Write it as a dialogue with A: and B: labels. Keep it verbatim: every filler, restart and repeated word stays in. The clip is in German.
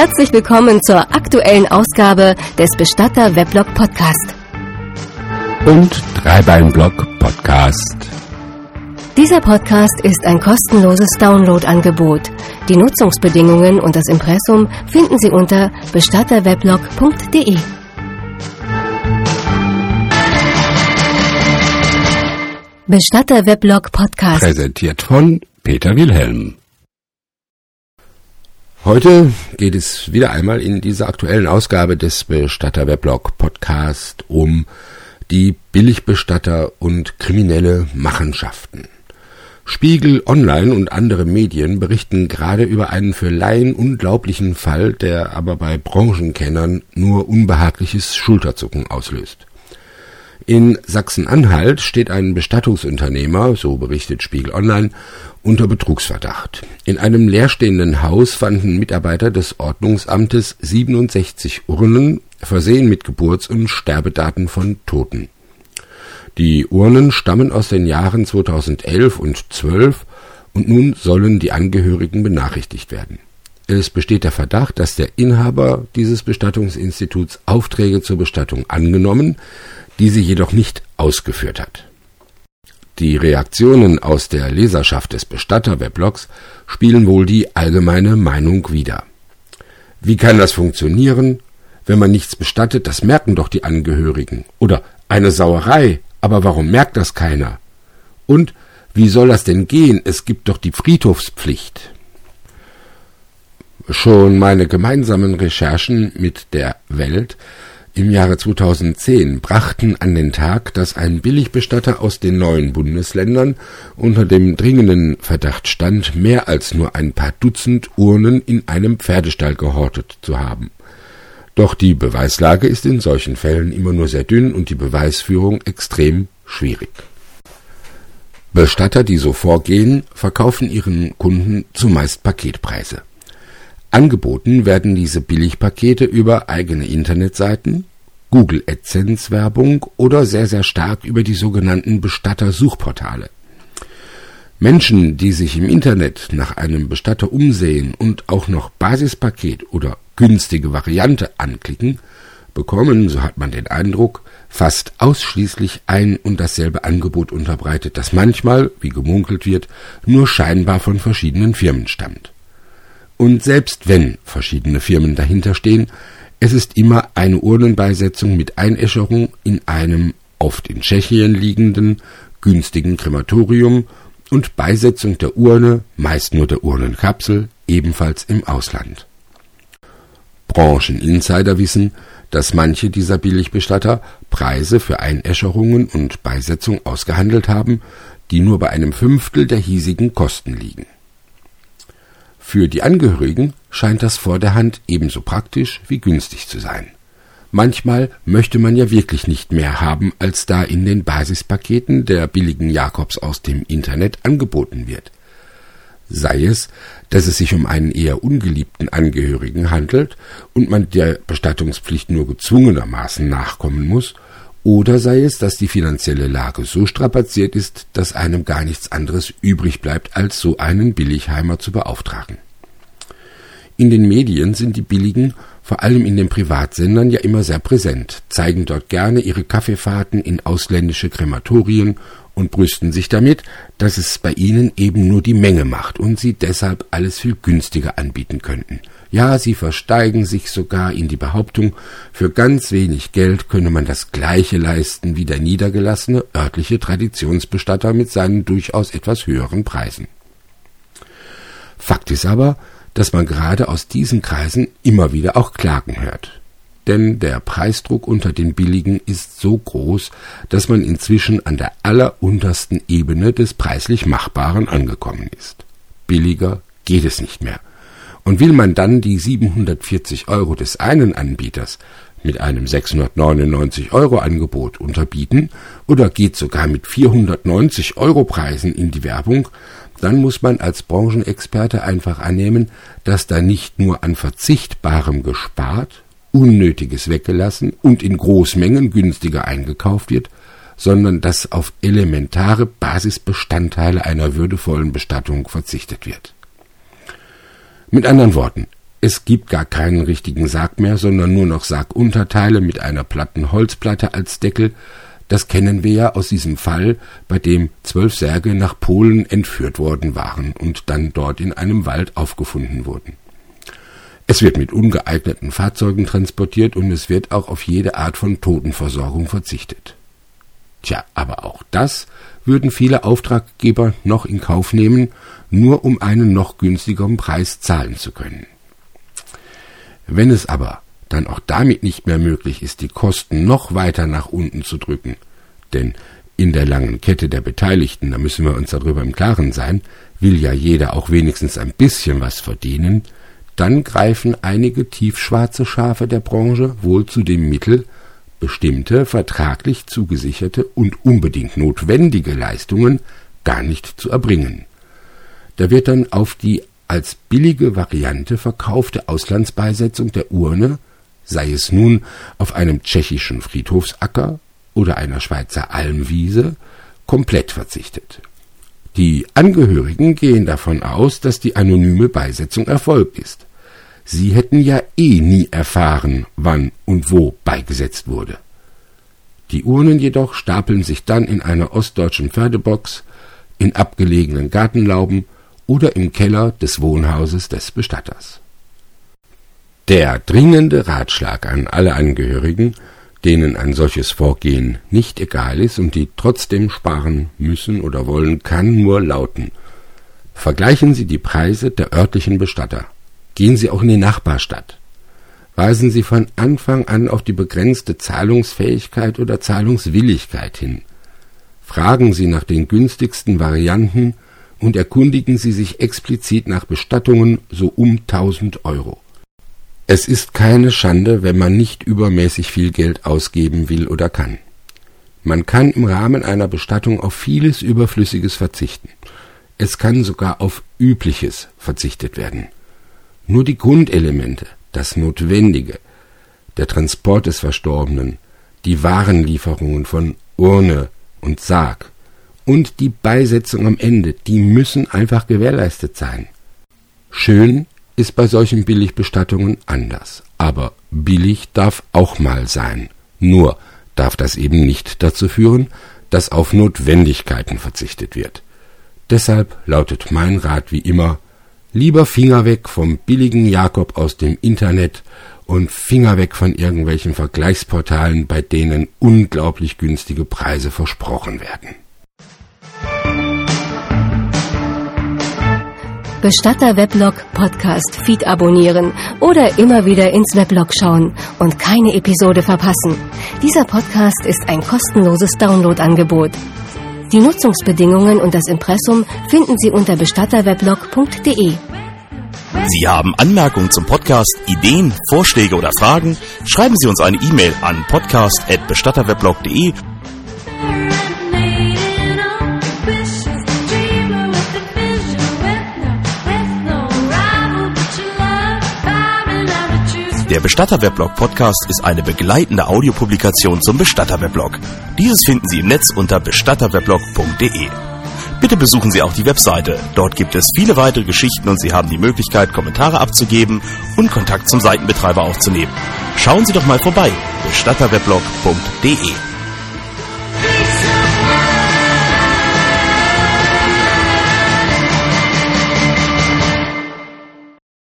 A: Herzlich willkommen zur aktuellen Ausgabe des Bestatter Weblog Podcast.
B: Und Dreibein-Blog Podcast.
A: Dieser Podcast ist ein kostenloses Download-Angebot. Die Nutzungsbedingungen und das Impressum finden Sie unter bestatterweblog punkt de. Bestatter Weblog Podcast.
B: Präsentiert von Peter Wilhelm. Heute geht es wieder einmal in dieser aktuellen Ausgabe des Bestatter Weblog Podcast um die Billigbestatter und kriminelle Machenschaften. Spiegel Online und andere Medien berichten gerade über einen für Laien unglaublichen Fall, der aber bei Branchenkennern nur unbehagliches Schulterzucken auslöst. In Sachsen-Anhalt steht ein Bestattungsunternehmer, so berichtet Spiegel Online, unter Betrugsverdacht. In einem leerstehenden Haus fanden Mitarbeiter des Ordnungsamtes siebenundsechzig Urnen, versehen mit Geburts- und Sterbedaten von Toten. Die Urnen stammen aus den Jahren zweitausendelf und zwölf und nun sollen die Angehörigen benachrichtigt werden. Es besteht der Verdacht, dass der Inhaber dieses Bestattungsinstituts Aufträge zur Bestattung angenommen, diese jedoch nicht ausgeführt hat. Die Reaktionen aus der Leserschaft des Bestatter-Weblogs spiegeln wohl die allgemeine Meinung wider. Wie kann das funktionieren? Wenn man nichts bestattet, das merken doch die Angehörigen. Oder eine Sauerei, aber warum merkt das keiner? Und wie soll das denn gehen? Es gibt doch die Friedhofspflicht. Schon meine gemeinsamen Recherchen mit der Welt im Jahre zweitausendzehn brachten an den Tag, dass ein Billigbestatter aus den neuen Bundesländern unter dem dringenden Verdacht stand, mehr als nur ein paar Dutzend Urnen in einem Pferdestall gehortet zu haben. Doch die Beweislage ist in solchen Fällen immer nur sehr dünn und die Beweisführung extrem schwierig. Bestatter, die so vorgehen, verkaufen ihren Kunden zumeist Paketpreise. Angeboten werden diese Billigpakete über eigene Internetseiten, Google AdSense Werbung oder sehr, sehr stark über die sogenannten Bestatter-Suchportale. Menschen, die sich im Internet nach einem Bestatter umsehen und auch noch Basispaket oder günstige Variante anklicken, bekommen, so hat man den Eindruck, fast ausschließlich ein und dasselbe Angebot unterbreitet, das manchmal, wie gemunkelt wird, nur scheinbar von verschiedenen Firmen stammt. Und selbst wenn verschiedene Firmen dahinter stehen, es ist immer eine Urnenbeisetzung mit Einäscherung in einem oft in Tschechien liegenden, günstigen Krematorium und Beisetzung der Urne, meist nur der Urnenkapsel, ebenfalls im Ausland. Brancheninsider wissen, dass manche dieser Billigbestatter Preise für Einäscherungen und Beisetzung ausgehandelt haben, die nur bei einem Fünftel der hiesigen Kosten liegen. Für die Angehörigen scheint das vor der Hand ebenso praktisch wie günstig zu sein. Manchmal möchte man ja wirklich nicht mehr haben, als da in den Basispaketen der billigen Jakobs aus dem Internet angeboten wird. Sei es, dass es sich um einen eher ungeliebten Angehörigen handelt und man der Bestattungspflicht nur gezwungenermaßen nachkommen muss, oder sei es, dass die finanzielle Lage so strapaziert ist, dass einem gar nichts anderes übrig bleibt, als so einen Billigheimer zu beauftragen. In den Medien sind die Billigen, vor allem in den Privatsendern, ja immer sehr präsent, zeigen dort gerne ihre Kaffeefahrten in ausländische Krematorien und brüsten sich damit, dass es bei ihnen eben nur die Menge macht und sie deshalb alles viel günstiger anbieten könnten. Ja, sie versteigen sich sogar in die Behauptung, für ganz wenig Geld könne man das Gleiche leisten wie der niedergelassene örtliche Traditionsbestatter mit seinen durchaus etwas höheren Preisen. Fakt ist aber, dass man gerade aus diesen Kreisen immer wieder auch Klagen hört. Denn der Preisdruck unter den Billigen ist so groß, dass man inzwischen an der alleruntersten Ebene des preislich Machbaren angekommen ist. Billiger geht es nicht mehr. Und will man dann die siebenhundertvierzig Euro des einen Anbieters mit einem sechshundertneunundneunzig Euro Angebot unterbieten oder geht sogar mit vierhundertneunzig Euro Preisen in die Werbung, dann muss man als Branchenexperte einfach annehmen, dass da nicht nur an Verzichtbarem gespart, Unnötiges weggelassen und in Großmengen günstiger eingekauft wird, sondern dass auf elementare Basisbestandteile einer würdevollen Bestattung verzichtet wird. Mit anderen Worten, Es gibt gar keinen richtigen Sarg mehr, sondern nur noch Sargunterteile mit einer platten Holzplatte als Deckel. Das kennen wir ja aus diesem Fall, bei dem zwölf Särge nach Polen entführt worden waren und dann dort in einem Wald aufgefunden wurden. Es wird mit ungeeigneten Fahrzeugen transportiert und es wird auch auf jede Art von Totenversorgung verzichtet. Tja, aber auch das würden viele Auftraggeber noch in Kauf nehmen, nur um einen noch günstigeren Preis zahlen zu können. Wenn es aber dann auch damit nicht mehr möglich ist, die Kosten noch weiter nach unten zu drücken, denn in der langen Kette der Beteiligten, da müssen wir uns darüber im Klaren sein, will ja jeder auch wenigstens ein bisschen was verdienen, dann greifen einige tiefschwarze Schafe der Branche wohl zu dem Mittel, bestimmte vertraglich zugesicherte und unbedingt notwendige Leistungen gar nicht zu erbringen. Da wird dann auf die als billige Variante verkaufte Auslandsbeisetzung der Urne, sei es nun auf einem tschechischen Friedhofsacker oder einer Schweizer Almwiese, komplett verzichtet. Die Angehörigen gehen davon aus, dass die anonyme Beisetzung erfolgt ist. Sie hätten ja eh nie erfahren, wann und wo beigesetzt wurde. Die Urnen jedoch stapeln sich dann in einer ostdeutschen Pferdebox, in abgelegenen Gartenlauben oder im Keller des Wohnhauses des Bestatters. Der dringende Ratschlag an alle Angehörigen, denen ein solches Vorgehen nicht egal ist und die trotzdem sparen müssen oder wollen, kann nur lauten: Vergleichen Sie die Preise der örtlichen Bestatter. Gehen Sie auch in die Nachbarstadt. Weisen Sie von Anfang an auf die begrenzte Zahlungsfähigkeit oder Zahlungswilligkeit hin. Fragen Sie nach den günstigsten Varianten und erkundigen Sie sich explizit nach Bestattungen so um tausend Euro. Es ist keine Schande, wenn man nicht übermäßig viel Geld ausgeben will oder kann. Man kann im Rahmen einer Bestattung auf vieles Überflüssiges verzichten. Es kann sogar auf Übliches verzichtet werden. Nur die Grundelemente, das Notwendige, der Transport des Verstorbenen, die Warenlieferungen von Urne und Sarg und die Beisetzung am Ende, die müssen einfach gewährleistet sein. Schön ist bei solchen Billigbestattungen anders, aber billig darf auch mal sein. Nur darf das eben nicht dazu führen, dass auf Notwendigkeiten verzichtet wird. Deshalb lautet mein Rat wie immer: Lieber Finger weg vom billigen Jakob aus dem Internet und Finger weg von irgendwelchen Vergleichsportalen, bei denen unglaublich günstige Preise versprochen werden.
A: Bestatter-Weblog Podcast Feed abonnieren oder immer wieder ins Weblog schauen und keine Episode verpassen. Dieser Podcast ist ein kostenloses Downloadangebot. Die Nutzungsbedingungen und das Impressum finden Sie unter bestatterweblog punkt de.
C: Sie haben Anmerkungen zum Podcast, Ideen, Vorschläge oder Fragen? Schreiben Sie uns eine E-Mail an podcast at bestatterweblog punkt de. Der Bestatter-Weblog Podcast ist eine begleitende Audiopublikation zum Bestatter-Weblog. Dieses finden Sie im Netz unter bestatterweblog punkt de. Bitte besuchen Sie auch die Webseite. Dort gibt es viele weitere Geschichten und Sie haben die Möglichkeit, Kommentare abzugeben und Kontakt zum Seitenbetreiber aufzunehmen. Schauen Sie doch mal vorbei. bestatterweblog punkt de